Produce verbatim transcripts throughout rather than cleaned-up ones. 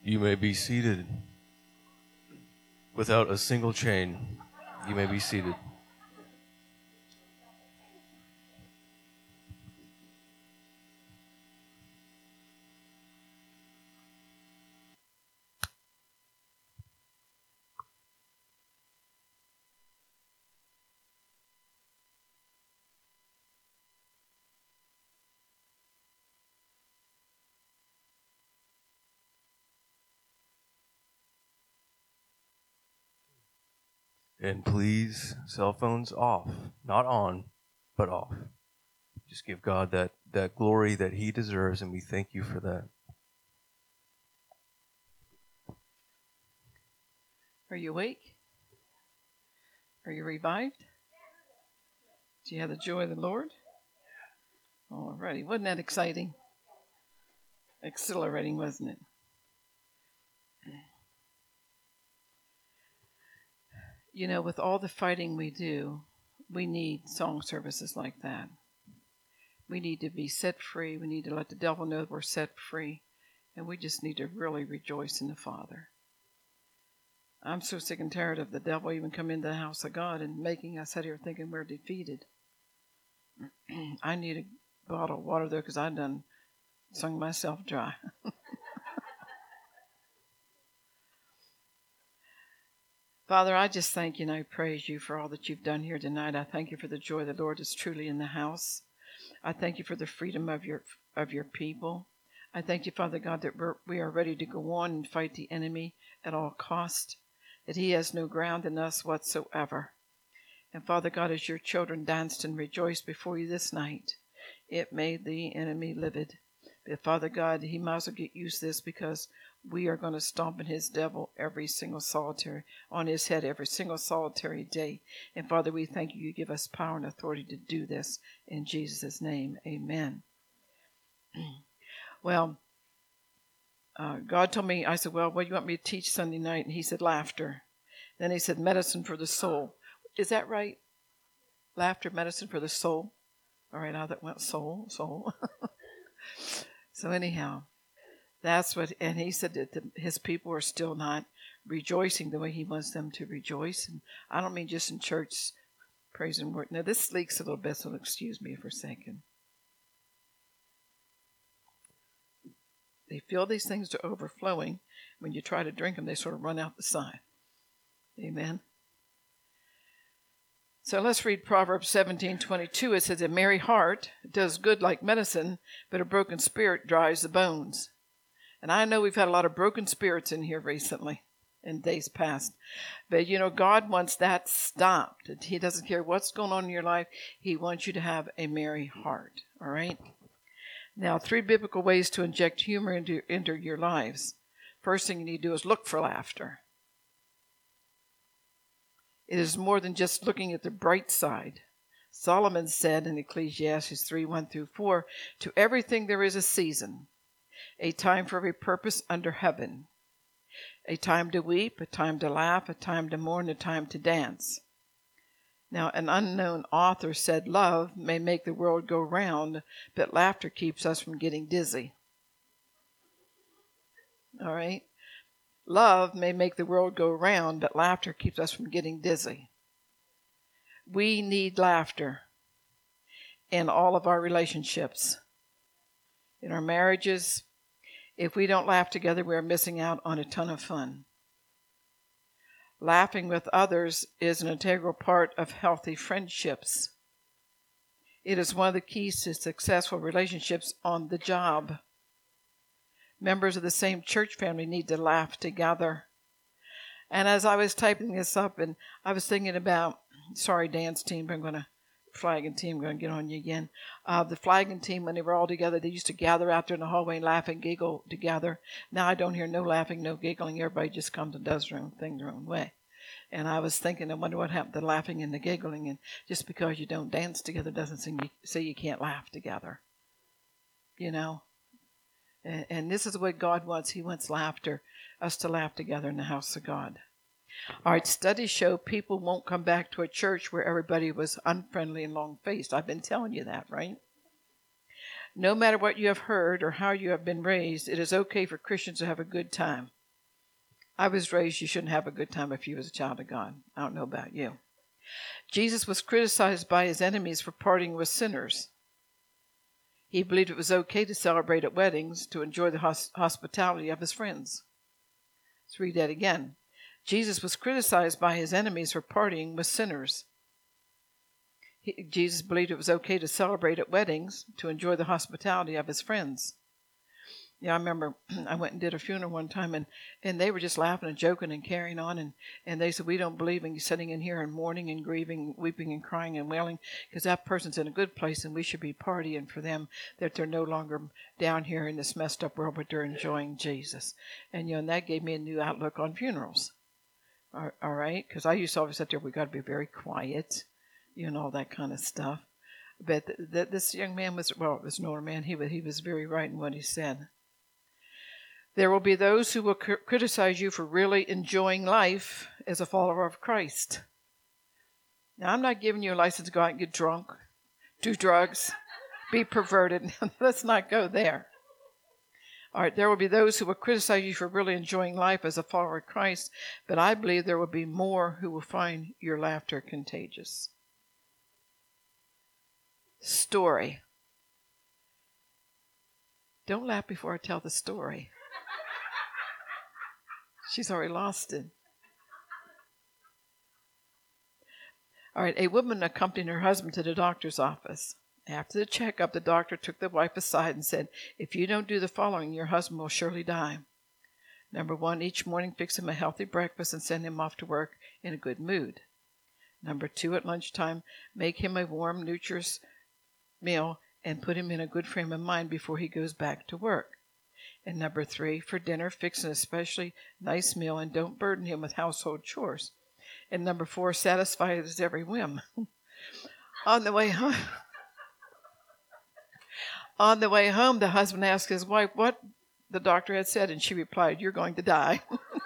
You may be seated. Without a single chain, you may be seated. And please, cell phones off. Not on, but off. Just give God that, that glory that He deserves, and we thank you for that. Are you awake? Are you revived? Do you have the joy of the Lord? All righty. Wasn't that exciting? Exhilarating, wasn't it? You know, with all the fighting we do, we need song services like that. We need to be set free. We need to let the devil know we're set free. And we just need to really rejoice in the Father. I'm so sick and tired of the devil even coming into the house of God and making us sit here thinking we're defeated. I need a bottle of water, though, because I done sung myself dry. Father, I just thank you and I praise you for all that you've done here tonight. I thank you for the joy of the Lord is truly in the house. I thank you for the freedom of your of your people. I thank you, Father God, that we're, we are ready to go on and fight the enemy at all cost, that he has no ground in us whatsoever. And Father God, as your children danced and rejoiced before you this night, it made the enemy livid. But Father God, he might as well get used to this, because we are going to stomp in his devil every single solitary, on his head every single solitary day. And Father, we thank you, you give us power and authority to do this. In Jesus' name, amen. Well, uh, God told me, I said, well, what do you want me to teach Sunday night? And he said, laughter. Then he said, medicine for the soul. Is that right? Laughter, medicine for the soul. All right, now that went soul, soul. So anyhow, that's what, and he said that the, his people are still not rejoicing the way he wants them to rejoice. And I don't mean just in church praise and worship. Now this leaks a little bit, so excuse me for a second. They fill these things to overflowing. When you try to drink them, they sort of run out the side. Amen. So let's read Proverbs seventeen twenty-two. It says, a merry heart does good like medicine, but a broken spirit dries the bones. And I know we've had a lot of broken spirits in here recently, in days past. But, you know, God wants that stopped. He doesn't care what's going on in your life. He wants you to have a merry heart. All right? Now, three biblical ways to inject humor into, into your lives. First thing you need to do is look for laughter. It is more than just looking at the bright side. Solomon said in Ecclesiastes three, one through four, to everything there is a season, a time for every purpose under heaven, a time to weep, a time to laugh, a time to mourn, a time to dance. Now, an unknown author said, love may make the world go round, but laughter keeps us from getting dizzy. All right? Love may make the world go round, but laughter keeps us from getting dizzy. We need laughter in all of our relationships, in our marriages. If we don't laugh together, we are missing out on a ton of fun. Laughing with others is an integral part of healthy friendships. It is one of the keys to successful relationships on the job. Members of the same church family need to laugh together. And as I was typing this up, and I was thinking about, sorry, dance team, but I'm going to, flagging team, I'm going to get on you again. Uh, the flagging team, when they were all together, they used to gather out there in the hallway and laugh and giggle together. Now I don't hear no laughing, no giggling. Everybody just comes and does their own thing their own way. And I was thinking, I wonder what happened to the laughing and the giggling. And just because you don't dance together doesn't say you can't laugh together. You know? And, and this is what God wants. He wants laughter, us to laugh together in the house of God. All right, studies show people won't come back to a church where everybody was unfriendly and long-faced. I've been telling you that, right? No matter what you have heard or how you have been raised, it is okay for Christians to have a good time. I was raised you shouldn't have a good time if you was a child of God. I don't know about you. Jesus was criticized by his enemies for partying with sinners. He believed it was okay to celebrate at weddings, to enjoy the hos- hospitality of his friends. Let's read that again. Jesus was criticized by his enemies for partying with sinners. He, Jesus believed it was okay to celebrate at weddings, to enjoy the hospitality of his friends. Yeah, I remember I went and did a funeral one time, and, and they were just laughing and joking and carrying on, and, and they said, we don't believe in you sitting in here and mourning and grieving, weeping and crying and wailing, because that person's in a good place, and we should be partying for them, that they're no longer down here in this messed up world, but they're enjoying Jesus. And, you know, and that gave me a new outlook on funerals. All, all right? Because I used to always sit there, we got to be very quiet, you know, all that kind of stuff. But th- th- this young man was, well, it was an older man, he was, he was very right in what he said. There will be those who will cr- criticize you for really enjoying life as a follower of Christ. Now, I'm not giving you a license to go out and get drunk, do drugs, be perverted. Let's not go there. All right, there will be those who will criticize you for really enjoying life as a follower of Christ, but I believe there will be more who will find your laughter contagious. Story. Don't laugh before I tell the story. She's already lost it. All right, a woman accompanied her husband to the doctor's office. After the checkup, the doctor took the wife aside and said, if you don't do the following, your husband will surely die. Number one, each morning fix him a healthy breakfast and send him off to work in a good mood. Number two, at lunchtime, make him a warm, nutritious meal and put him in a good frame of mind before he goes back to work. And number three, for dinner, fix an especially nice meal and don't burden him with household chores. And number four, satisfy his every whim. On the way home, on the way home, the husband asked his wife what the doctor had said, and she replied, you're going to die.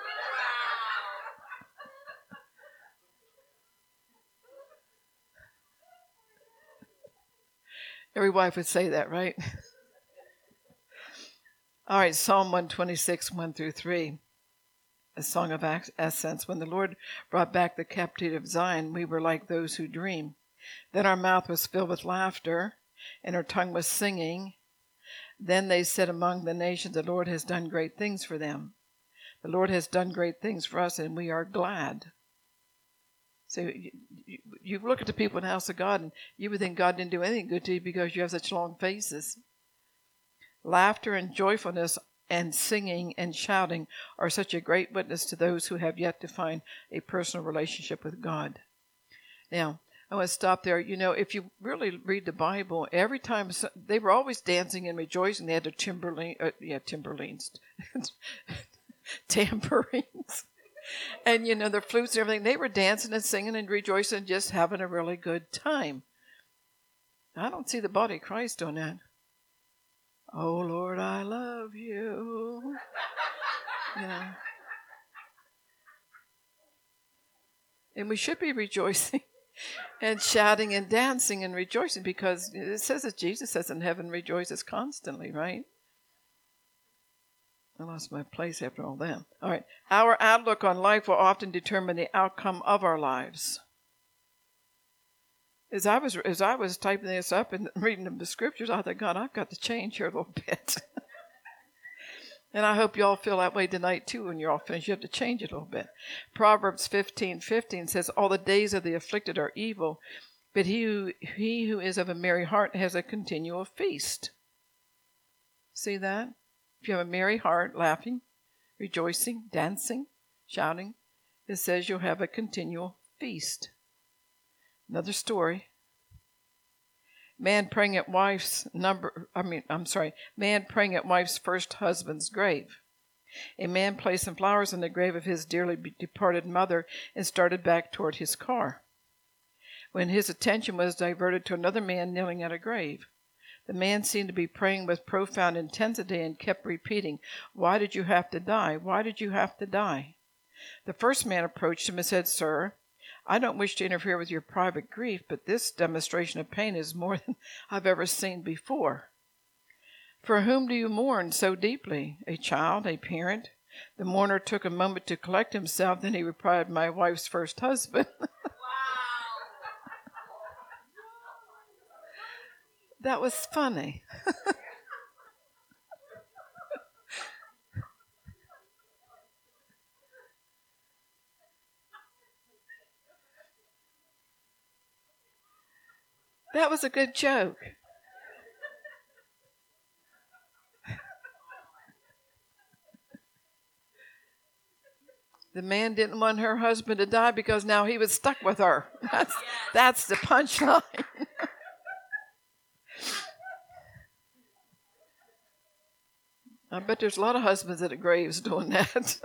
Every wife would say that, right? All right, Psalm one twenty-six, one through three, a song of ascents. When the Lord brought back the captivity of Zion, we were like those who dream. Then our mouth was filled with laughter, and our tongue was singing. Then they said among the nations, the Lord has done great things for them. The Lord has done great things for us, and we are glad. So you, you, you look at the people in the house of God, and you would think God didn't do anything good to you because you have such long faces. Laughter and joyfulness and singing and shouting are such a great witness to those who have yet to find a personal relationship with God. Now, I want to stop there. You know, if you really read the Bible, every time they were always dancing and rejoicing. They had their timberline, uh, yeah, timberlines, tambourines, and you know their flutes and everything. They were dancing and singing and rejoicing, and just having a really good time. I don't see the body of Christ doing that. Oh, Lord, I love you. You know. And we should be rejoicing and shouting and dancing and rejoicing because it says that Jesus says in heaven rejoices constantly, right? I lost my place after all that. All right. Our outlook on life will often determine the outcome of our lives. As I was as I was typing this up and reading the scriptures, I thought, God, I've got to change here a little bit. And I hope you all feel that way tonight, too, when you're all finished. You have to change it a little bit. Proverbs fifteen fifteen says, all the days of the afflicted are evil, but he who, he who is of a merry heart has a continual feast. See that? If you have a merry heart, laughing, rejoicing, dancing, shouting, it says you'll have a continual feast. Another story. Man praying at wife's number, I mean, I'm sorry, man praying at wife's first husband's grave. A man placed some flowers on the grave of his dearly departed mother and started back toward his car. When his attention was diverted to another man kneeling at a grave, the man seemed to be praying with profound intensity and kept repeating, why did you have to die? Why did you have to die? The first man approached him and said, Sir, I don't wish to interfere with your private grief, but this demonstration of pain is more than I've ever seen before. For whom do you mourn so deeply? A child, a parent, The mourner took a moment to collect himself. Then he replied, my wife's first husband. That was funny. That was a good joke. The man didn't want her husband to die because now he was stuck with her. That's, that's the punchline. I bet there's a lot of husbands at the graves doing that.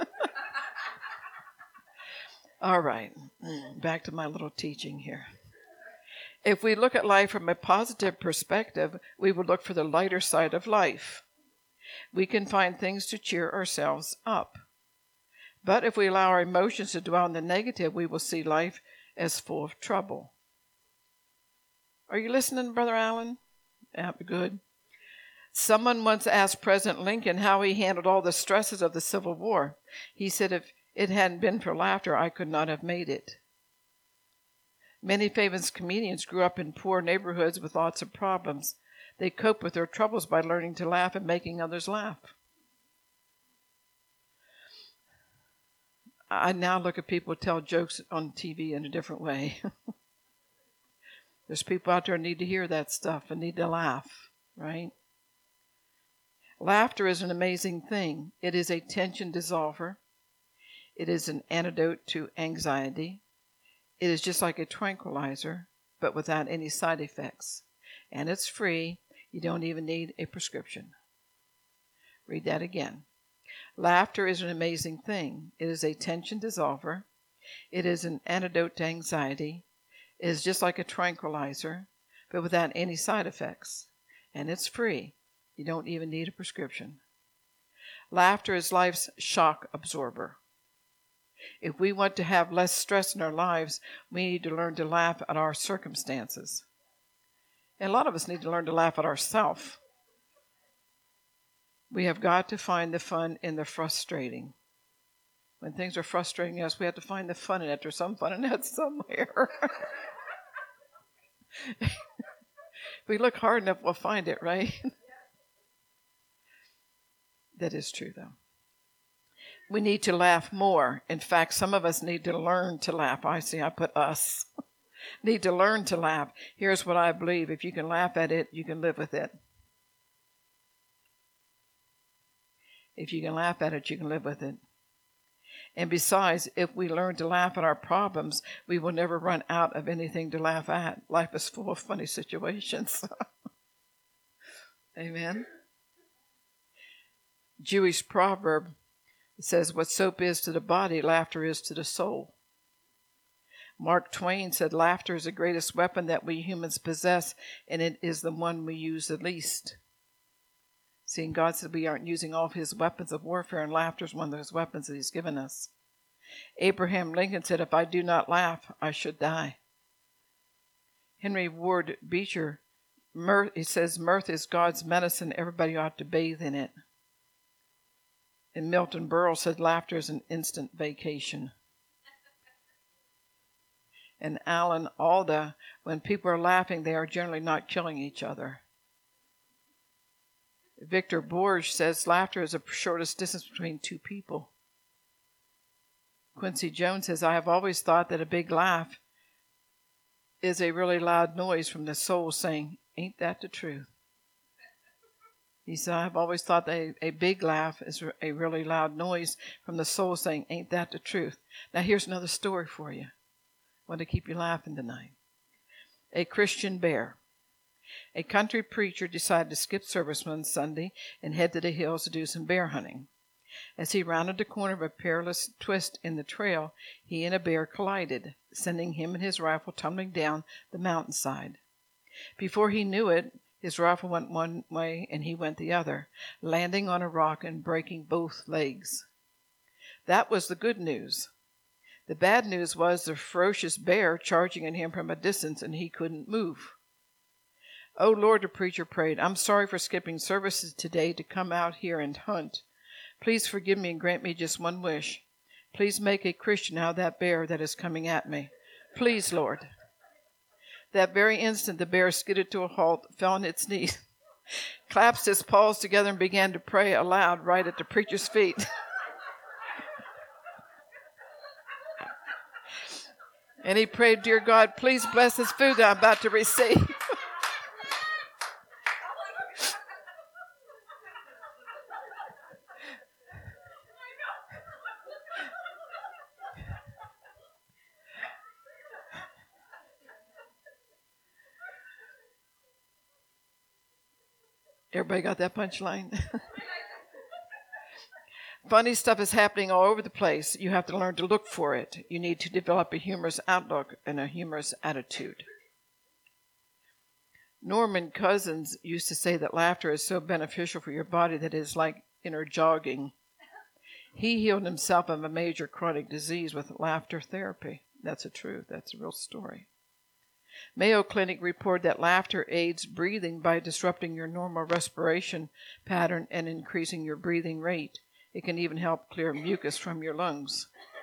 All right, back to my little teaching here. If we look at life from a positive perspective, we will look for the lighter side of life. We can find things to cheer ourselves up. But if we allow our emotions to dwell on the negative, we will see life as full of trouble. Are you listening, Brother Allen? Yeah, good. Someone once asked President Lincoln how he handled all the stresses of the Civil War. He said, if it hadn't been for laughter, I could not have made it. Many famous comedians grew up in poor neighborhoods with lots of problems. They coped with their troubles by learning to laugh and making others laugh. I now look at people who tell jokes on T V in a different way. There's people out there who need to hear that stuff and need to laugh, right? Laughter is an amazing thing. It is a tension dissolver. It is an antidote to anxiety. It is just like a tranquilizer, but without any side effects. And it's free. You don't even need a prescription. Read that again. Laughter is an amazing thing. It is a tension dissolver. It is an antidote to anxiety. It is just like a tranquilizer, but without any side effects. And it's free. You don't even need a prescription. Laughter is life's shock absorber. If we want to have less stress in our lives, we need to learn to laugh at our circumstances. And a lot of us need to learn to laugh at ourselves. We have got to find the fun in the frustrating. When things are frustrating us, we have to find the fun in it. There's some fun in that somewhere. If we look hard enough, we'll find it, right? That is true, though. We need to laugh more. In fact, some of us need to learn to laugh. I see, I put us. Need to learn to laugh. Here's what I believe. If you can laugh at it, you can live with it. If you can laugh at it, you can live with it. And besides, if we learn to laugh at our problems, we will never run out of anything to laugh at. Life is full of funny situations. Amen. Jewish proverb says, what soap is to the body, laughter is to the soul. Mark Twain said, laughter is the greatest weapon that we humans possess, and it is the one we use the least. Seeing God said we aren't using all of his weapons of warfare, and laughter is one of those weapons that he's given us. Abraham Lincoln said, if I do not laugh, I should die. Henry Ward Beecher, mirth, he says, mirth is God's medicine. Everybody ought to bathe in it. And Milton Berle said, laughter is an instant vacation. And Alan Alda, when people are laughing, they are generally not killing each other. Victor Borge says laughter is the shortest distance between two people. Quincy Jones says, I have always thought that a big laugh is a really loud noise from the soul saying, ain't that the truth? He said, I've always thought that a, a big laugh is a really loud noise from the soul saying, ain't that the truth? Now here's another story for you. I want to keep you laughing tonight. A Christian bear. A country preacher decided to skip service one Sunday and head to the hills to do some bear hunting. As he rounded the corner of a perilous twist in the trail, he and a bear collided, sending him and his rifle tumbling down the mountainside. Before he knew it, his rifle went one way and he went the other, landing on a rock and breaking both legs. That was the good news. The bad news was the ferocious bear charging at him from a distance, and he couldn't move. Oh, Lord, the preacher prayed, I'm sorry for skipping services today to come out here and hunt, Please forgive me and grant me just one wish. Please make a Christian out of that bear that is coming at me. Please, Lord. That very instant, the bear skidded to a halt, fell on its knees, clasped its paws together, and began to pray aloud right at the preacher's feet. And he prayed, "Dear God, please bless this food that I'm about to receive." Everybody got that punchline? Funny stuff is happening all over the place. You have to learn to look for it. You need to develop a humorous outlook and a humorous attitude. Norman Cousins used to say that laughter is so beneficial for your body that it is like inner jogging. He healed himself of a major chronic disease with laughter therapy. That's a truth. That's a real story. Mayo Clinic reported that laughter aids breathing by disrupting your normal respiration pattern and increasing your breathing rate. It can even help clear mucus from your lungs.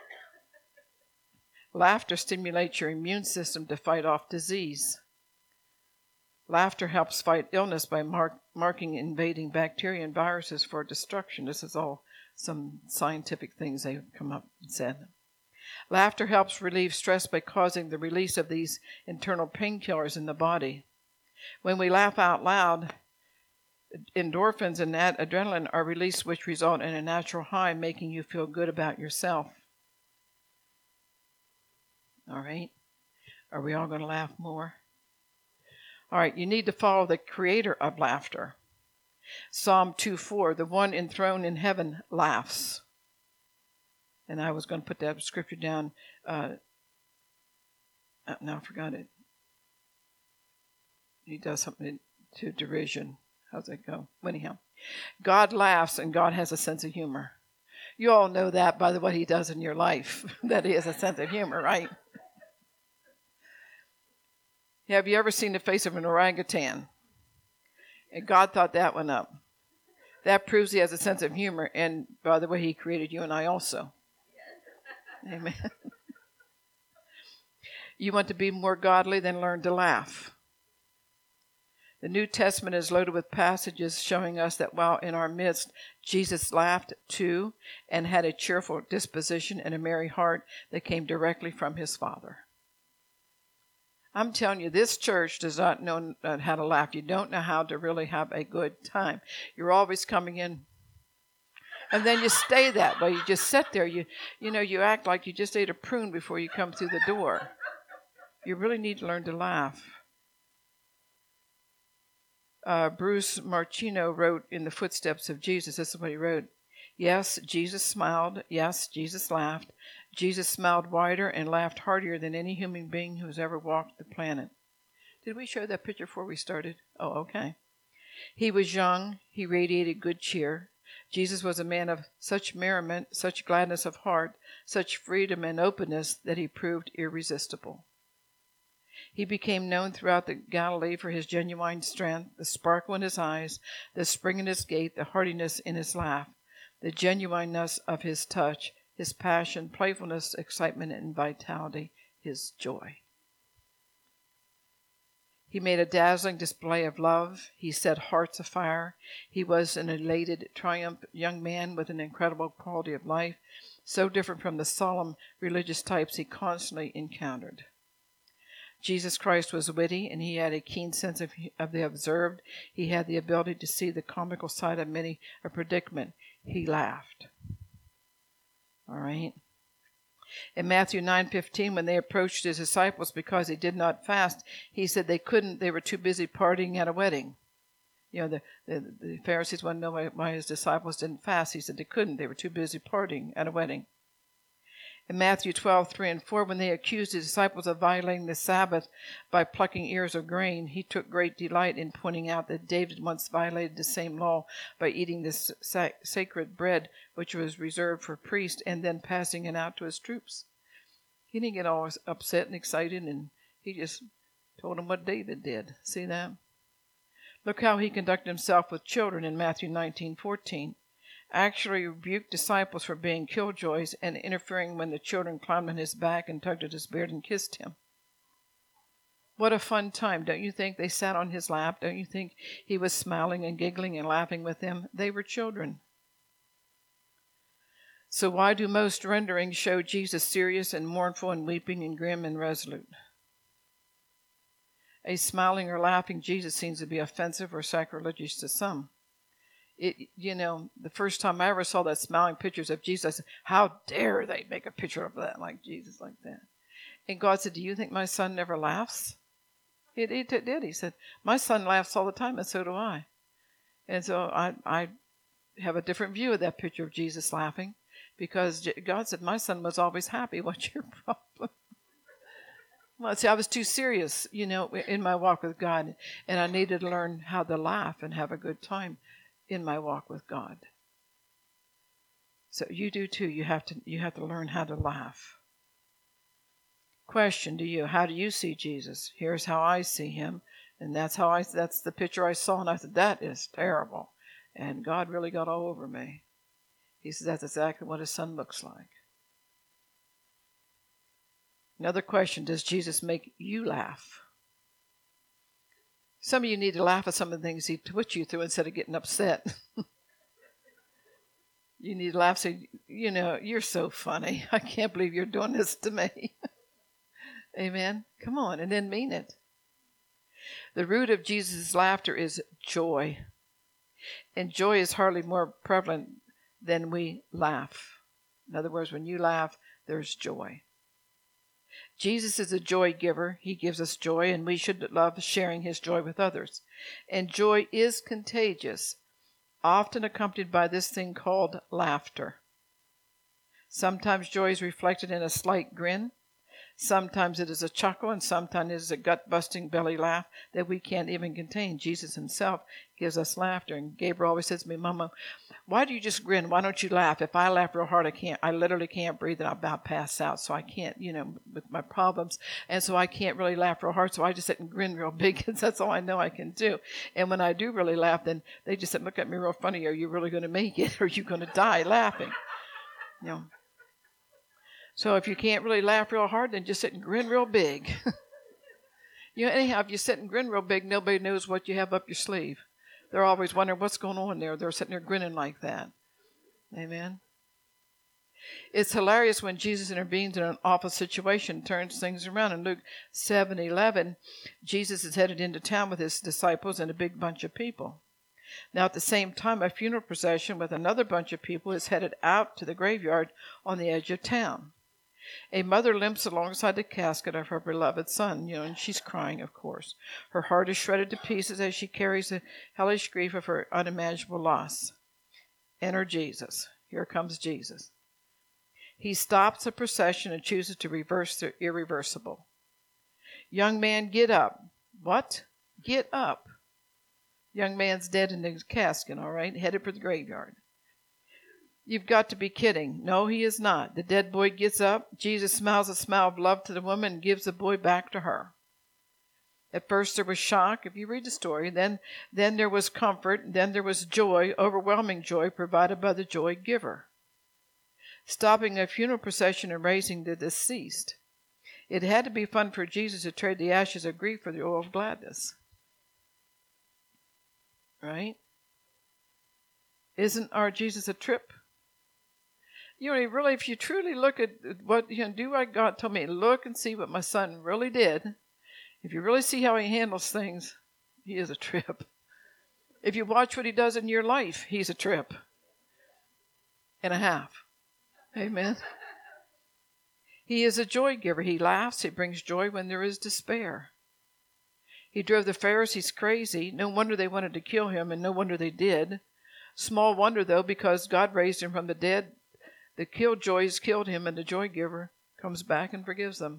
Laughter stimulates your immune system to fight off disease. Laughter helps fight illness by mark, marking invading bacteria and viruses for destruction. This is all some scientific things they've come up and said. Laughter helps relieve stress by causing the release of these internal painkillers in the body. When we laugh out loud, endorphins and adrenaline are released, which result in a natural high, making you feel good about yourself. All right? Are we all going to laugh more? All right, you need to follow the creator of laughter. Psalm two four, the one enthroned in heaven laughs. And I was going to put that scripture down. Uh, now I forgot it. He does something to derision. How's that go? Anyhow, God laughs and God has a sense of humor. You all know that by the what he does in your life, that he has a sense of humor, right? Have you ever seen the face of an orangutan? And God thought that one up. That proves he has a sense of humor. And by the way, he created you and I also. Amen. You want to be more godly, then learn to laugh. The New Testament is loaded with passages showing us that while in our midst, Jesus laughed too and had a cheerful disposition and a merry heart that came directly from his Father. I'm telling you, this church does not know how to laugh. You don't know how to really have a good time. You're always coming in, and then you stay that way. You just sit there. You, you know, you act like you just ate a prune before you come through the door. You really need to learn to laugh. Uh, Bruce Marchino wrote in The Footsteps of Jesus. This is what he wrote. Yes, Jesus smiled. Yes, Jesus laughed. Jesus smiled wider and laughed heartier than any human being who has ever walked the planet. Did we show that picture before we started? Oh, okay. He was young. He radiated good cheer. Jesus was a man of such merriment, such gladness of heart, such freedom and openness that he proved irresistible. He became known throughout the Galilee for his genuine strength, the sparkle in his eyes, the spring in his gait, the heartiness in his laugh, the genuineness of his touch, his passion, playfulness, excitement, and vitality, his joy. He made a dazzling display of love. He set hearts afire. He was an elated, triumphant young man with an incredible quality of life, so different from the solemn religious types he constantly encountered. Jesus Christ was witty, and he had a keen sense of, of the observed. He had the ability to see the comical side of many a predicament. He laughed. All right. In Matthew nine fifteen, when they approached his disciples because he did not fast, he said they couldn't, they were too busy partying at a wedding. You know, the, the, the Pharisees wanted to know why, why his disciples didn't fast. He said they couldn't, they were too busy partying at a wedding. In Matthew twelve three and four, when they accused his disciples of violating the Sabbath by plucking ears of grain, he took great delight in pointing out that David once violated the same law by eating this sac- sacred bread, which was reserved for priests, and then passing it out to his troops. He didn't get all upset and excited, and he just told them what David did. See that? Look how he conducted himself with children in Matthew nineteen fourteen. actually rebuked disciples for being killjoys and interfering when the children climbed on his back and tugged at his beard and kissed him. What a fun time. Don't you think they sat on his lap? Don't you think he was smiling and giggling and laughing with them? They were children. So why do most renderings show Jesus serious and mournful and weeping and grim and resolute? A smiling or laughing Jesus seems to be offensive or sacrilegious to some. It, you know, the first time I ever saw that smiling pictures of Jesus, I said, how dare they make a picture of that like Jesus like that? And God said, do you think my son never laughs? It, it, it did. He said, my son laughs all the time, and so do I. And so I, I have a different view of that picture of Jesus laughing, because God said, my son was always happy. What's your problem? Well, see, I was too serious, you know, in my walk with God, and I needed to learn how to laugh and have a good time in my walk with God. So you do too. You have to, you have to learn how to laugh. Question to you, how do you see Jesus? Here's how I see him, and that's how I that's the picture I saw, and I said, that is terrible. And God really got all over me. He said, that's exactly what his son looks like. Another question, does Jesus make you laugh? Some of you need to laugh at some of the things he puts you through instead of getting upset. You need to laugh, say, you know, you're so funny. I can't believe you're doing this to me. Amen. Come on, and then mean it. The root of Jesus' laughter is joy. And joy is hardly more prevalent than we laugh. In other words, when you laugh, there's joy. Jesus is a joy giver. He gives us joy, and we should love sharing his joy with others. And joy is contagious, often accompanied by this thing called laughter. Sometimes joy is reflected in a slight grin. Sometimes it is a chuckle, and sometimes it is a gut-busting belly laugh that we can't even contain. Jesus himself gives us laughter. And Gabriel always says to me, Mama, why do you just grin? Why don't you laugh? If I laugh real hard, I can't. I literally can't breathe, and I'll about pass out. So I can't, you know, with my problems. And so I can't really laugh real hard. So I just sit and grin real big, because that's all I know I can do. And when I do really laugh, then they just sit and look at me real funny. Are you really going to make it? Or are you going to die laughing? You know. So if you can't really laugh real hard, then just sit and grin real big. You know, anyhow, if you sit and grin real big, nobody knows what you have up your sleeve. They're always wondering what's going on there. They're sitting there grinning like that. Amen. It's hilarious when Jesus intervenes in an awful situation, turns things around. In Luke seven eleven, Jesus is headed into town with his disciples and a big bunch of people. Now, at the same time, a funeral procession with another bunch of people is headed out to the graveyard on the edge of town. A mother limps alongside the casket of her beloved son, you know, and she's crying, of course. Her heart is shredded to pieces as she carries the hellish grief of her unimaginable loss. Enter Jesus. Here comes Jesus. He stops the procession and chooses to reverse the irreversible. Young man, get up. What? Get up. Young man's dead in the casket, all right, headed for the graveyard. You've got to be kidding. No, he is not. The dead boy gets up. Jesus smiles a smile of love to the woman and gives the boy back to her. At first there was shock, if you read the story. Then, then there was comfort. Then there was joy, overwhelming joy provided by the joy giver. Stopping a funeral procession and raising the deceased. It had to be fun for Jesus to trade the ashes of grief for the oil of gladness. Right? Isn't our Jesus a trip? You know, really, if you truly look at what, you know, do what God told me, look and see what my son really did. If you really see how he handles things, he is a trip. If you watch what he does in your life, he's a trip and a half. Amen. He is a joy giver. He laughs. He brings joy when there is despair. He drove the Pharisees crazy. No wonder they wanted to kill him, and no wonder they did. Small wonder, though, because God raised him from the dead. The killjoys killed him, and the joy giver comes back and forgives them.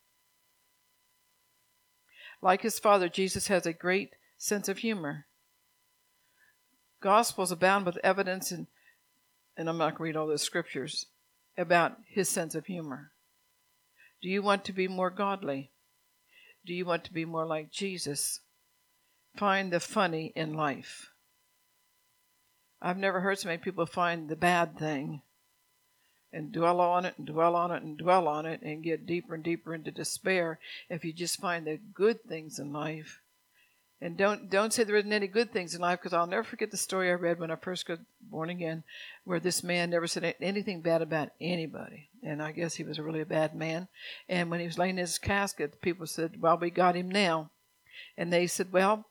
Like his father, Jesus has a great sense of humor. Gospels abound with evidence, and, and I'm not going to read all the scriptures, about his sense of humor. Do you want to be more godly? Do you want to be more like Jesus? Find the funny in life. I've never heard so many people find the bad thing and dwell on it and dwell on it and dwell on it and get deeper and deeper into despair if you just find the good things in life. And don't don't say there isn't any good things in life, because I'll never forget the story I read when I first got born again, where this man never said anything bad about anybody. And I guess he was really a bad man. And when he was laying in his casket, the people said, well, we got him now. And they said, well,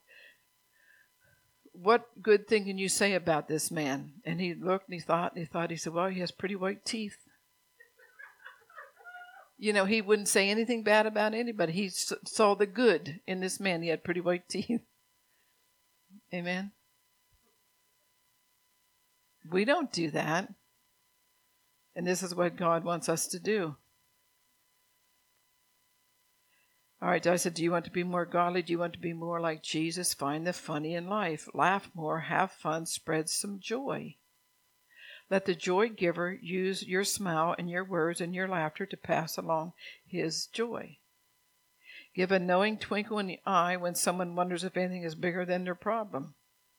what good thing can you say about this man? And he looked and he thought and he thought, he said, well, he has pretty white teeth. You know, he wouldn't say anything bad about anybody. He saw the good in this man. He had pretty white teeth. Amen. We don't do that. And this is what God wants us to do. All right, I said, do you want to be more godly? Do you want to be more like Jesus? Find the funny in life. Laugh more, have fun, spread some joy. Let the joy giver use your smile and your words and your laughter to pass along his joy. Give a knowing twinkle in the eye when someone wonders if anything is bigger than their problem.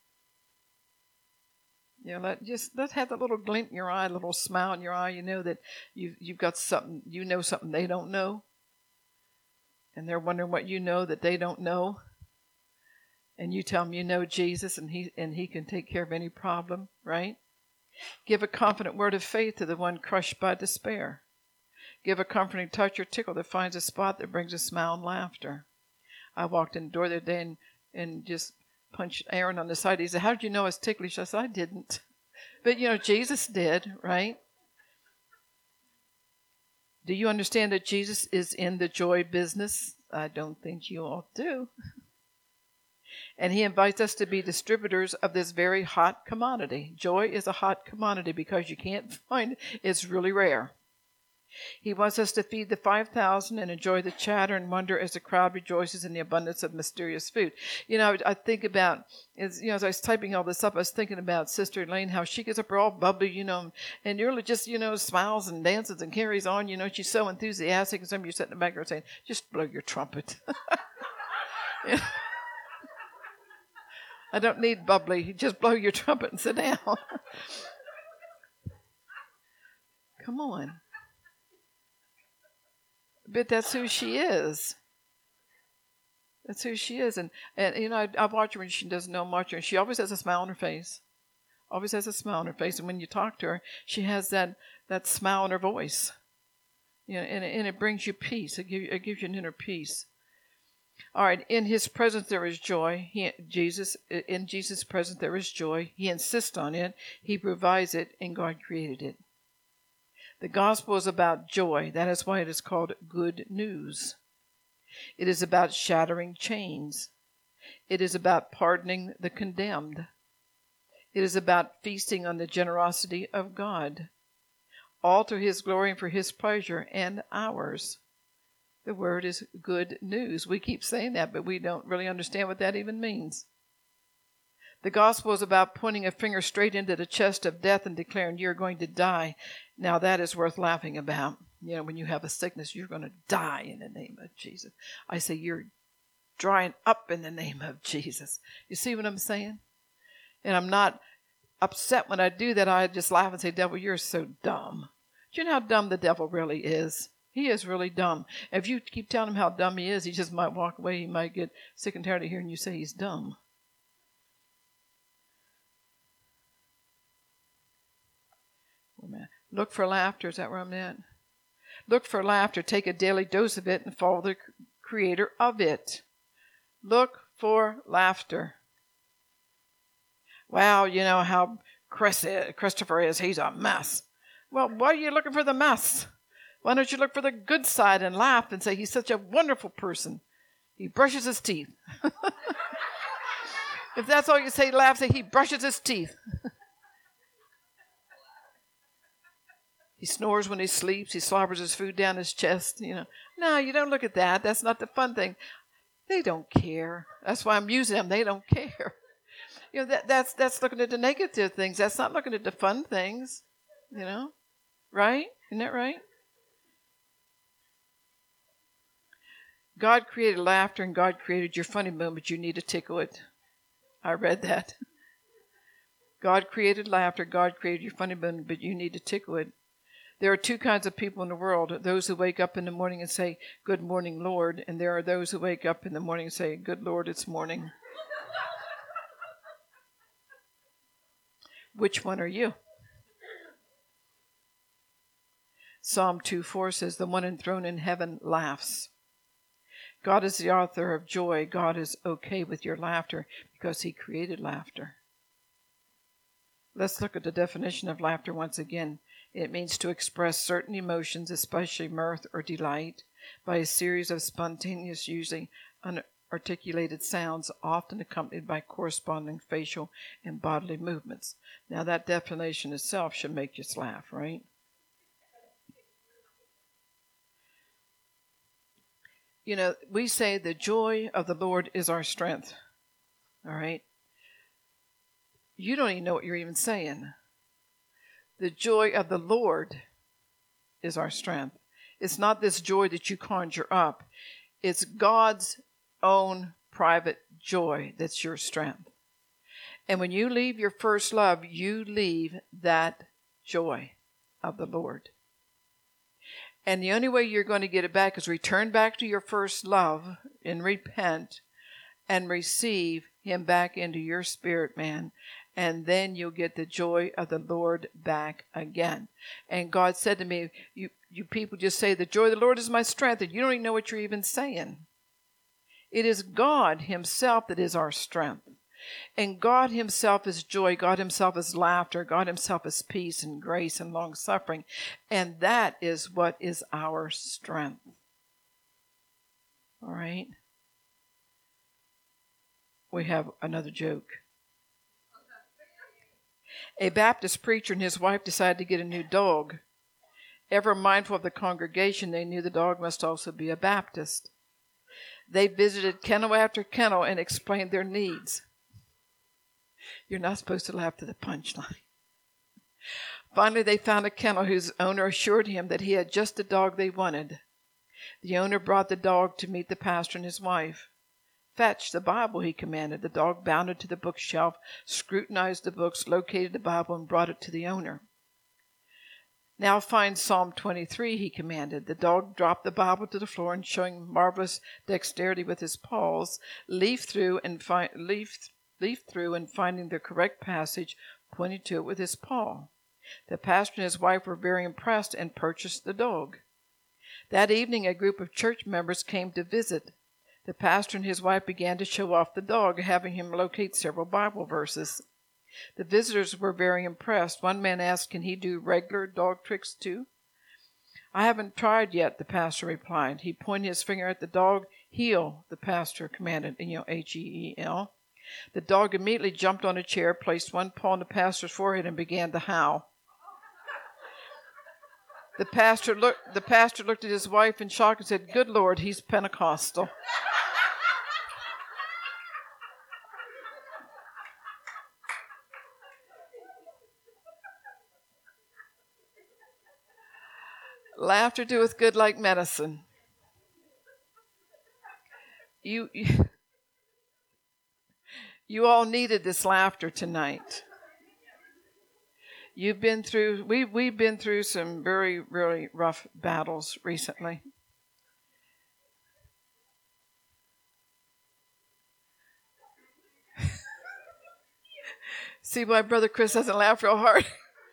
You know, let just let's have that little glint in your eye, a little smile in your eye. You know that you've you've got something, you know something they don't know, and they're wondering what you know that they don't know. And you tell them you know Jesus, and he and he can take care of any problem, right? Give a confident word of faith to the one crushed by despair. Give a comforting touch or tickle that finds a spot that brings a smile and laughter. I walked in the door the other day and, and just punched Aaron on the side. He said, how did you know I was ticklish? I said, I didn't. But, you know, Jesus did, right? Do you understand that Jesus is in the joy business? I don't think you all do. And he invites us to be distributors of this very hot commodity. Joy is a hot commodity because you can't find it. It's really rare. He wants us to feed the five thousand and enjoy the chatter and wonder as the crowd rejoices in the abundance of mysterious food. You know, I, I think about, as, you know, as I was typing all this up, I was thinking about Sister Elaine, how she gets up all bubbly, you know, and really just, you know, smiles and dances and carries on. You know, she's so enthusiastic, and some of you sitting in the back are saying, just blow your trumpet. You know? I don't need bubbly. Just blow your trumpet and sit down. Come on. But that's who she is. That's who she is. And, and you know, I, I watch her when she doesn't know much, and she always has a smile on her face. Always has a smile on her face. And when you talk to her, she has that, that smile in her voice. You know, and, and it brings you peace. It, give, it gives you an inner peace. All right, in his presence there is joy. He, Jesus, in Jesus' presence there is joy. He insists on it. He provides it, and God created it. The gospel is about joy. That is why it is called good news. It is about shattering chains. It is about pardoning the condemned. It is about feasting on the generosity of God, all to his glory and for his pleasure and ours. The word is good news. We keep saying that, but we don't really understand what that even means. The gospel is about pointing a finger straight into the chest of death and declaring you're going to die. Now that is worth laughing about. You know, when you have a sickness, you're going to die in the name of Jesus. I say you're drying up in the name of Jesus. You see what I'm saying? And I'm not upset when I do that. I just laugh and say, devil, you're so dumb. Do you know how dumb the devil really is? He is really dumb. If you keep telling him how dumb he is, he just might walk away. He might get sick and tired of hearing you say he's dumb. Look for laughter. Is that where I'm at? Look for laughter. Take a daily dose of it and follow the creator of it. Look for laughter. Wow, you know how Christopher is. He's a mess. Well, why are you looking for the mess? Why don't you look for the good side and laugh and say he's such a wonderful person? He brushes his teeth. If that's all you say, laugh, say he brushes his teeth. He snores when he sleeps. He slobbers his food down his chest. You know, no, you don't look at that. That's not the fun thing. They don't care. That's why I'm using them. They don't care. You know, that, that's that's looking at the negative things. That's not looking at the fun things. You know, right? Isn't that right? God created laughter and God created your funny moment. You need to tickle it. I read that. God created laughter. God created your funny bone, but you need to tickle it. There are two kinds of people in the world. Those who wake up in the morning and say, "Good morning, Lord." And there are those who wake up in the morning and say, "Good Lord, it's morning." Which one are you? Psalm two four says, "The one enthroned in heaven laughs." God is the author of joy. God is okay with your laughter because he created laughter. Let's look at the definition of laughter once again. It means to express certain emotions, especially mirth or delight, by a series of spontaneous, usually unarticulated sounds, often accompanied by corresponding facial and bodily movements. Now, that definition itself should make you laugh, right? You know, we say the joy of the Lord is our strength, all right? You don't even know what you're even saying. The joy of the Lord is our strength. It's not this joy that you conjure up. It's God's own private joy that's your strength. And when you leave your first love, you leave that joy of the Lord. And the only way you're going to get it back is return back to your first love and repent and receive him back into your spirit, man. And then you'll get the joy of the Lord back again. And God said to me, you, you people just say, "The joy of the Lord is my strength," and you don't even know what you're even saying. It is God himself that is our strength. And God himself is joy. God himself is laughter. God himself is peace and grace and long-suffering. And that is what is our strength. All right? We have another joke. A Baptist preacher and his wife decided to get a new dog. Ever mindful of the congregation, they knew the dog must also be a Baptist. They visited kennel after kennel and explained their needs. You're not supposed to laugh to the punchline. Finally, they found a kennel whose owner assured him that he had just the dog they wanted. The owner brought the dog to meet the pastor and his wife. "Fetch the Bible," he commanded. The dog bounded to the bookshelf, scrutinized the books, located the Bible, and brought it to the owner. "Now find Psalm twenty-three, he commanded. The dog dropped the Bible to the floor and, showing marvelous dexterity with his paws, leafed through and fi- leafed, leafed through and finding the correct passage, pointed to it with his paw. The pastor and his wife were very impressed and purchased the dog. That evening, a group of church members came to visit. The pastor and his wife began to show off the dog, having him locate several Bible verses. The visitors were very impressed. One man asked, "Can he do regular dog tricks too?" "I haven't tried yet," the pastor replied. He pointed his finger at the dog. "Heel," the pastor commanded, you know, H E E L. The dog immediately jumped on a chair, placed one paw on the pastor's forehead, and began to howl. The pastor looked, the pastor looked at his wife in shock and said, "Good Lord, he's Pentecostal." Laughter doeth good like medicine. You, you, you all needed this laughter tonight. You've been through, we, we've been through some very, really rough battles recently. See why Brother Chris doesn't laugh real hard?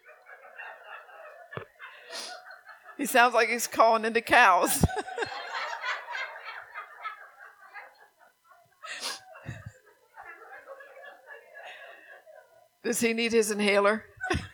He sounds like he's calling into cows. Does he need his inhaler?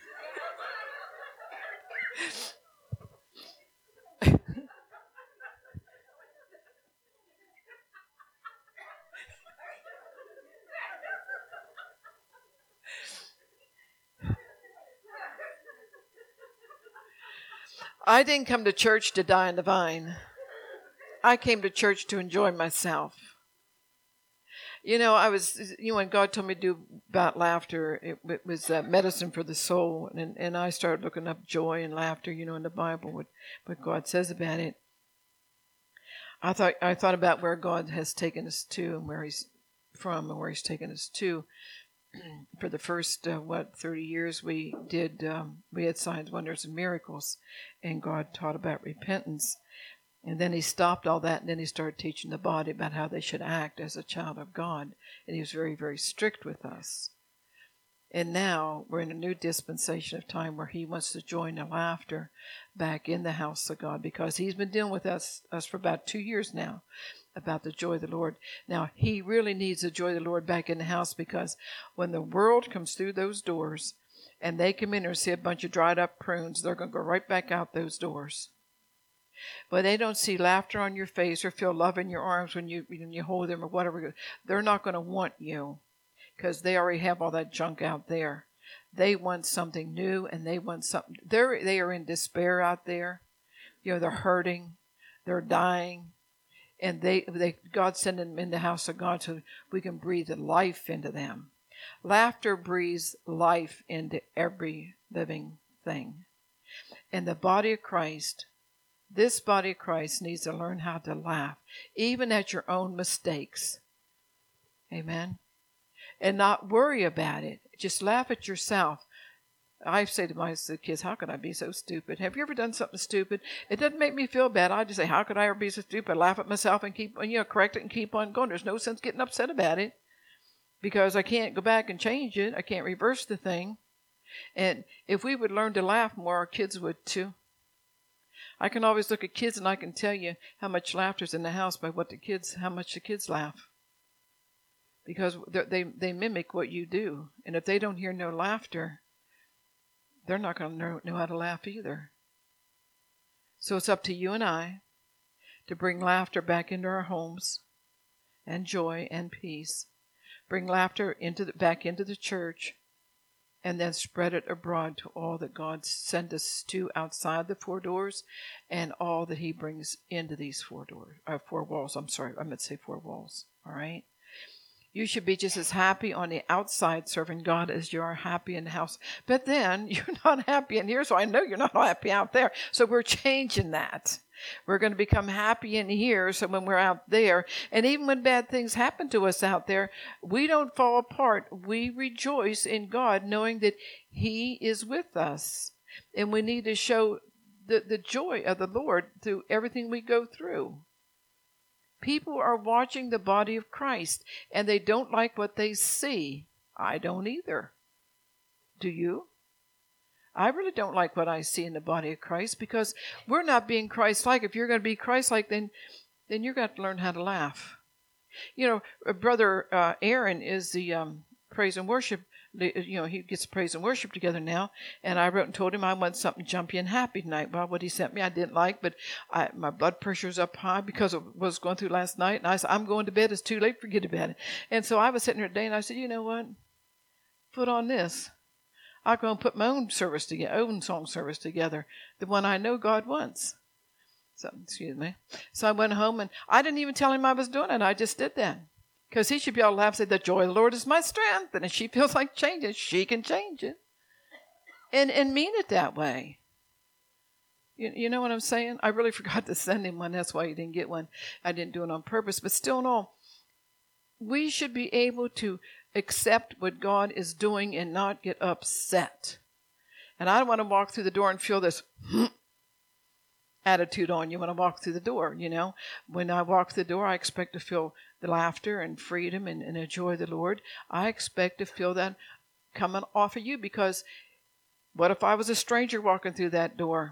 I didn't come to church to die on the vine. I came to church to enjoy myself. You know, I was, you know, when God told me to do about laughter, it, it was uh, medicine for the soul. And, and I started looking up joy and laughter, you know, in the Bible, what, what God says about it. I thought, I thought about where God has taken us to and where he's from and where he's taken us to. for the first, uh, what, thirty years, we did, um, we had signs, wonders, and miracles, and God taught about repentance. And then he stopped all that, and then he started teaching the body about how they should act as a child of God. And he was very, very strict with us. And now we're in a new dispensation of time where he wants to join the laughter back in the house of God, because he's been dealing with us, us for about two years now about the joy of the Lord. Now, he really needs the joy of the Lord back in the house, because when the world comes through those doors and they come in and see a bunch of dried up prunes, they're going to go right back out those doors. But they don't see laughter on your face or feel love in your arms when you, when you hold them or whatever. They're not going to want you, because they already have all that junk out there. They want something new, and they want something. They're, they are in despair out there. You know, they're hurting. They're dying. And they, they, God sent them in the house of God so we can breathe life into them. Laughter breathes life into every living thing. And the body of Christ, this body of Christ needs to learn how to laugh, even at your own mistakes. Amen. And not worry about it. Just laugh at yourself. I say to my kids, how could I be so stupid? Have you ever done something stupid? It doesn't make me feel bad. I just say, how could I ever be so stupid? Laugh at myself and keep, you know, correct it and keep on going. There's no sense getting upset about it, because I can't go back and change it. I can't reverse the thing. And if we would learn to laugh more, our kids would too. I can always look at kids and I can tell you how much laughter's in the house by what the kids, how much the kids laugh. Because they, they mimic what you do. And if they don't hear no laughter, they're not going to know, know how to laugh either. So it's up to you and I to bring laughter back into our homes, and joy and peace. Bring laughter into the, back into the church, and then spread it abroad to all that God sent us to outside the four doors, and all that he brings into these four doors, uh, four walls. I'm sorry, I meant to say four walls. All right? You should be just as happy on the outside serving God as you are happy in the house. But then you're not happy in here, so I know you're not happy out there. So we're changing that. We're going to become happy in here, so when we're out there, and even when bad things happen to us out there, we don't fall apart. We rejoice in God, knowing that he is with us. And we need to show the, the joy of the Lord through everything we go through. People are watching the body of Christ, and they don't like what they see. I don't either. Do you? I really don't like what I see in the body of Christ, because we're not being Christ-like. If you're going to be Christ-like, then, then you're going to learn how to laugh. You know, Brother uh, Aaron is the um, praise and worship. You know, he gets praise and worship together now. And I wrote and told him I want something jumpy and happy tonight. Well, what he sent me I didn't like, but I, my blood pressure's up high because of what was going through last night. And I said, I'm going to bed. It's too late. Forget about it. And so I was sitting here today, and I said, you know what? Put on this. I'm going to put my own service together, own song service together, the one I know God wants. So, excuse me. So I went home, and I didn't even tell him I was doing it. I just did that. Because he should be able to laugh and say, the joy of the Lord is my strength. And if she feels like changing, she can change it. And and mean it that way. You, you know what I'm saying? I really forgot to send him one. That's why he didn't get one. I didn't do it on purpose. But still in all, we should be able to accept what God is doing and not get upset. And I don't want to walk through the door and feel this attitude on you when I walk through the door, you know. When I walk through the door, I expect to feel the laughter and freedom and, and the joy of the Lord. I expect to feel that coming off of you, because what if I was a stranger walking through that door,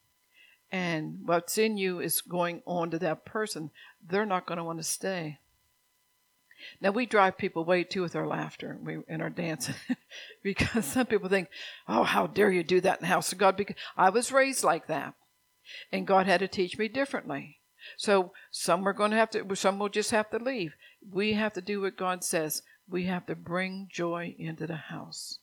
and what's in you is going on to that person? They're not going to want to stay. Now, we drive people away, too, with our laughter and, we, and our dancing, because some people think, oh, how dare you do that in the house of God? Because I was raised like that, and God had to teach me differently. So some are going to have to, some will just have to leave. We have to do what God says. We have to bring joy into the house.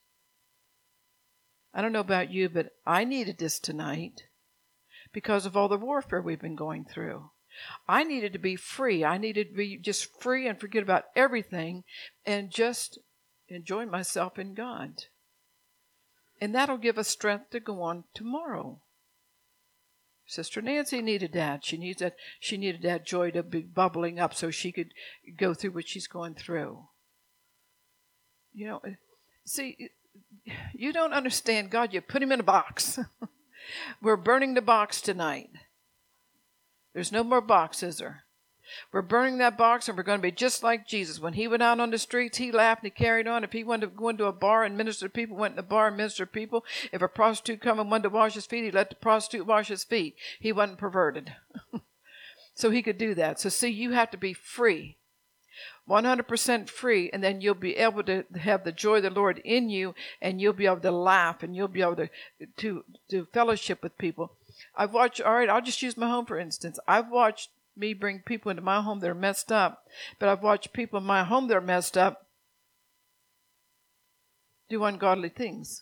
I don't know about you, but I needed this tonight because of all the warfare we've been going through. I needed to be free. I needed to be just free and forget about everything and just enjoy myself in God. And that'll give us strength to go on tomorrow. Sister Nancy needed that. She needs that. She needed that joy to be bubbling up so she could go through what she's going through. You know, see, you don't understand God. You put him in a box. We're burning the box tonight. There's no more box, is there? We're burning that box, and we're going to be just like Jesus. When he went out on the streets, he laughed and he carried on. If he wanted to go into a bar and minister to people, went in the bar and ministered to people. If a prostitute come and wanted to wash his feet, he let the prostitute wash his feet. He wasn't perverted. So he could do that. So see, you have to be free. one hundred percent free, and then you'll be able to have the joy of the Lord in you, and you'll be able to laugh, and you'll be able to, to, to fellowship with people. I've watched, all right, I'll just use my home for instance. I've watched me bring people into my home that are messed up, but I've watched people in my home that are messed up do ungodly things.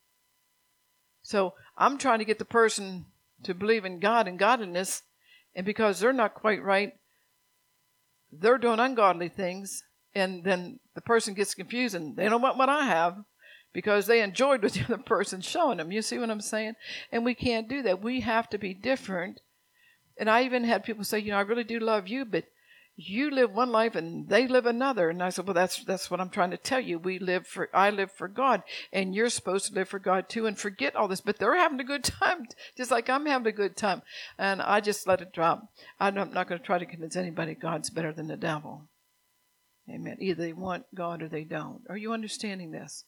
So I'm trying to get the person to believe in God and godliness, and because they're not quite right, they're doing ungodly things, and then the person gets confused, and they don't want what I have because they enjoyed what the other person's showing them. You see what I'm saying? And we can't do that. We have to be different. And I even had people say, you know, I really do love you, but you live one life and they live another. And I said, well, that's that's what I'm trying to tell you. We live for, I live for God, and you're supposed to live for God too, and forget all this. But they're having a good time, just like I'm having a good time. And I just let it drop. I'm not going to try to convince anybody God's better than the devil. Amen. Either they want God or they don't. Are you understanding this?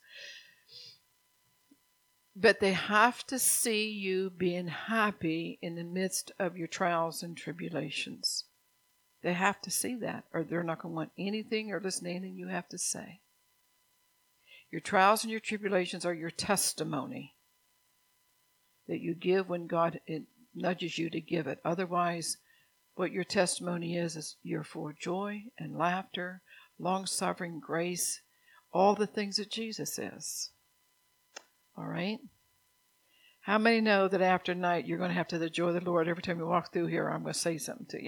But they have to see you being happy in the midst of your trials and tribulations. They have to see that, or they're not going to want anything or listen to anything you have to say. Your trials and your tribulations are your testimony that you give when God it nudges you to give it. Otherwise, what your testimony is, is you're full of joy and laughter, long-suffering, grace, all the things that Jesus is. All right? How many know that after night you're going to have to have the joy of the Lord every time you walk through here? I'm going to say something to you.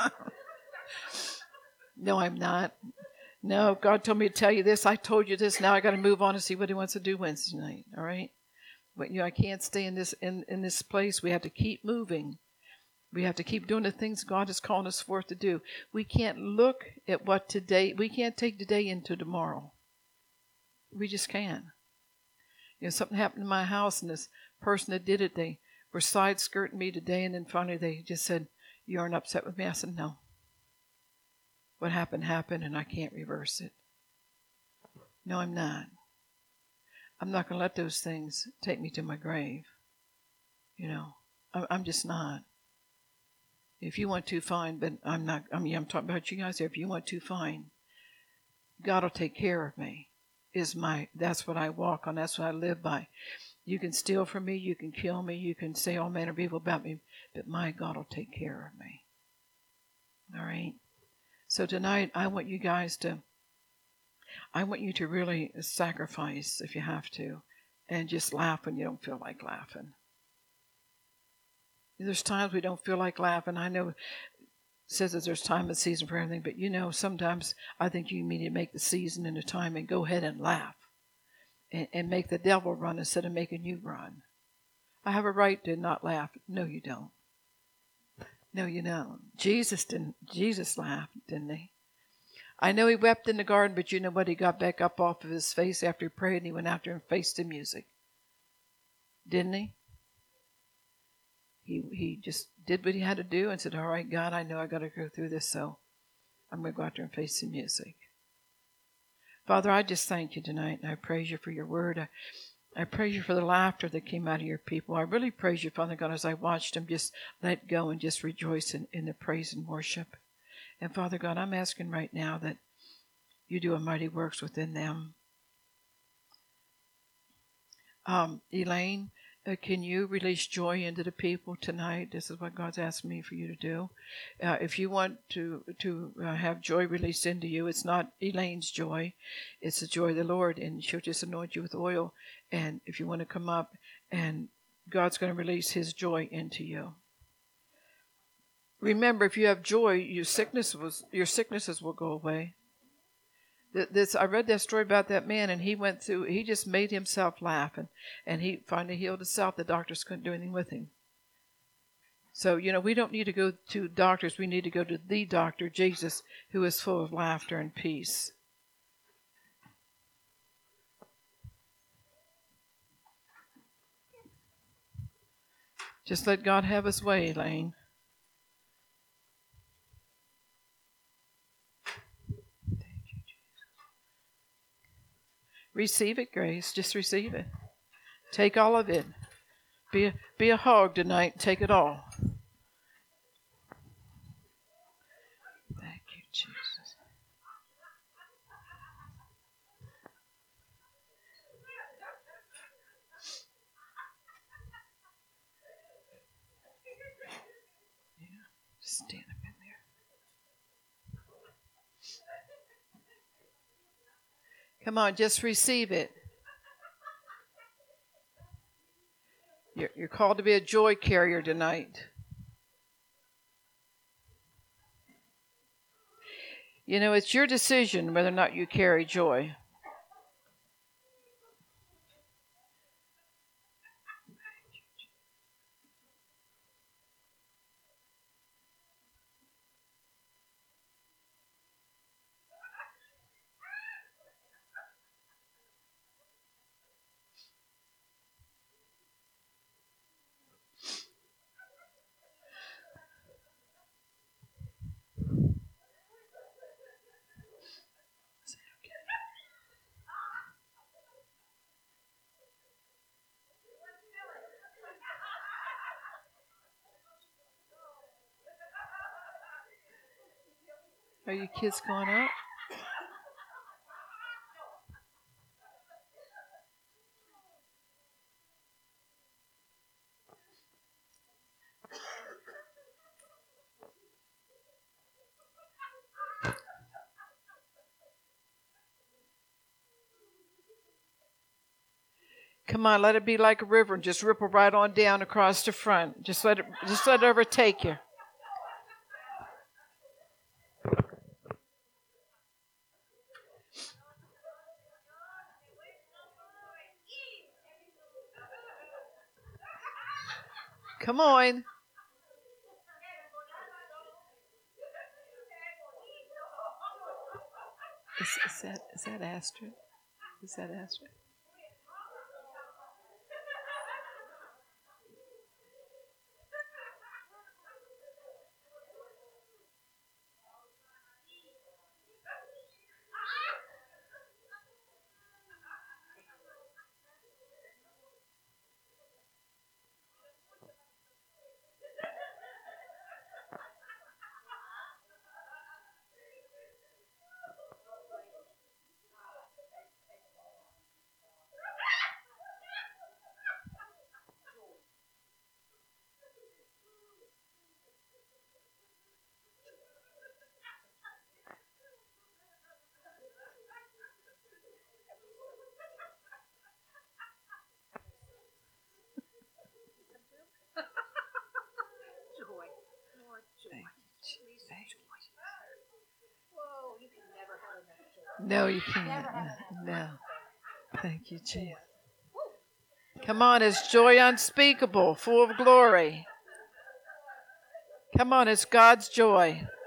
No, I'm not. No, God told me to tell you this. I told you this. Now I got to move on and see what he wants to do Wednesday night. All right? But you know, I can't stay in this in, in this place. We have to keep moving. We have to keep doing the things God is calling us forth to do. We can't look at what today, we can't take today into tomorrow. We just can't. You know, something happened in my house, and this person that did it, they were side skirting me today, and then finally they just said, you aren't upset with me? I said, no. What happened, happened, and I can't reverse it. No, I'm not. I'm not going to let those things take me to my grave. You know, I'm just not. If you want to, fine, but I'm not, I mean, I'm talking about you guys here. If you want to, fine. God will take care of me. Is my, that's what I walk on. That's what I live by. You can steal from me. You can kill me. You can say all manner of evil about me. But my God will take care of me. All right? So tonight, I want you guys to, I want you to really sacrifice if you have to, and just laugh when you don't feel like laughing. There's times we don't feel like laughing. I know it says that there's time and season for everything, but you know, sometimes I think you need to make the season and the time and go ahead and laugh and, and make the devil run instead of making you run. I have a right to not laugh. No, you don't. No, you don't. Jesus didn't. Jesus laughed, didn't he? I know he wept in the garden, but you know what? He got back up off of his face after he prayed, and he went after and faced the music. Didn't he? He he just did what he had to do and said, all right, God, I know I got to go through this, so I'm going to go out there and face the music. Father, I just thank you tonight, and I praise you for your word. I, I praise you for the laughter that came out of your people. I really praise you, Father God, as I watched them just let go and just rejoice in, in the praise and worship. And Father God, I'm asking right now that you do a mighty works within them. Um, Elaine, uh, can you release joy into the people tonight? This is what God's asking me for you to do. Uh, if you want to to uh, have joy released into you, it's not Elaine's joy. It's the joy of the Lord, and she'll just anoint you with oil. And if you want to come up, and God's going to release his joy into you. Remember, if you have joy, your sickness was your sicknesses will go away. This I read that story about that man, and he went through. He just made himself laugh, and, and he finally healed himself. The doctors couldn't do anything with him. So you know we don't need to go to doctors. We need to go to the doctor, Jesus, who is full of laughter and peace. Just let God have his way, Elaine. Thank you, Jesus. Receive it, Grace. Just receive it. Take all of it. Be a, be a hog tonight. Take it all. Thank you, Jesus. Yeah, just stand up in there. Come on, just receive it. You're, you're called to be a joy carrier tonight. You know, it's your decision whether or not you carry joy. Are your kids going up? Come on, let it be like a river and just ripple right on down across the front. Just let it, just let it overtake you. Come on. Is, is that is that Astrid? Is that Astrid? No, you can't. No. Thank you, Jesus. Come on, it's joy unspeakable, full of glory. Come on, it's God's joy.